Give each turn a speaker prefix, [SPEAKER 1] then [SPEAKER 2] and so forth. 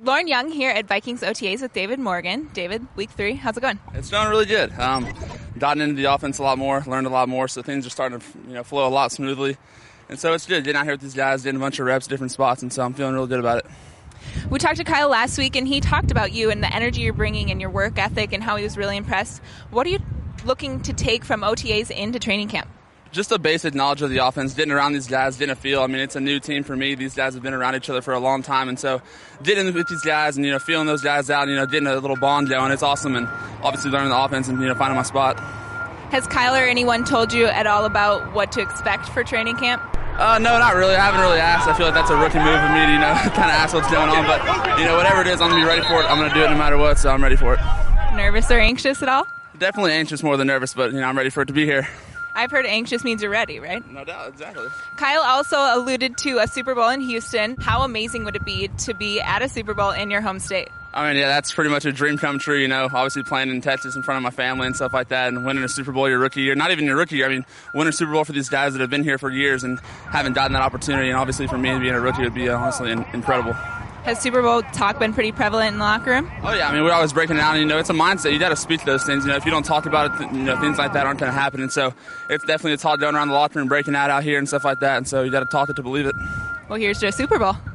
[SPEAKER 1] Lauren Young here at Vikings OTAs with David Morgan. David, week 3, how's it going?
[SPEAKER 2] It's going really good. Gotten into the offense a lot more, learned a lot more, so things are starting to flow a lot smoothly. And so it's good getting out here with these guys, getting a bunch of reps, different spots, and so I'm feeling really good about it.
[SPEAKER 1] We talked to Kyle last week, and he talked about you and the energy you're bringing and your work ethic and how he was really impressed. What are you looking to take from OTAs into training camp?
[SPEAKER 2] Just a basic knowledge of the offense, getting around these guys, getting a feel. I mean, it's a new team for me. These guys have been around each other for a long time, and so getting with these guys and, feeling those guys out, getting a little bond going, it's awesome, and obviously learning the offense and, finding my spot.
[SPEAKER 1] Has Kyle or anyone told you at all about what to expect for training camp?
[SPEAKER 2] No, not really. I haven't really asked. I feel like that's a rookie move of me to, kind of ask what's going on, but, whatever it is, I'm going to be ready for it. I'm going to do it no matter what, so I'm ready for it.
[SPEAKER 1] Nervous or anxious at all?
[SPEAKER 2] Definitely anxious more than nervous, but, I'm ready for it to be here.
[SPEAKER 1] I've heard anxious means you're ready, right?
[SPEAKER 2] No doubt, exactly.
[SPEAKER 1] Kyle also alluded to a Super Bowl in Houston. How amazing would it be to be at a Super Bowl in your home state?
[SPEAKER 2] I mean, yeah, that's pretty much a dream come true, obviously playing in Texas in front of my family and stuff like that, and winning a Super Bowl your rookie year. Not even your rookie year, winning a Super Bowl for these guys that have been here for years and haven't gotten that opportunity, and obviously for me being a rookie would be honestly incredible.
[SPEAKER 1] Has Super Bowl talk been pretty prevalent in the locker room?
[SPEAKER 2] Oh, yeah. We're always breaking it down. It's a mindset. You got to speak to those things. If you don't talk about it, things like that aren't going to happen. And so it's definitely a talk going around the locker room, breaking out here and stuff like that. And so you got to talk it to believe it.
[SPEAKER 1] Well, here's to a Super Bowl.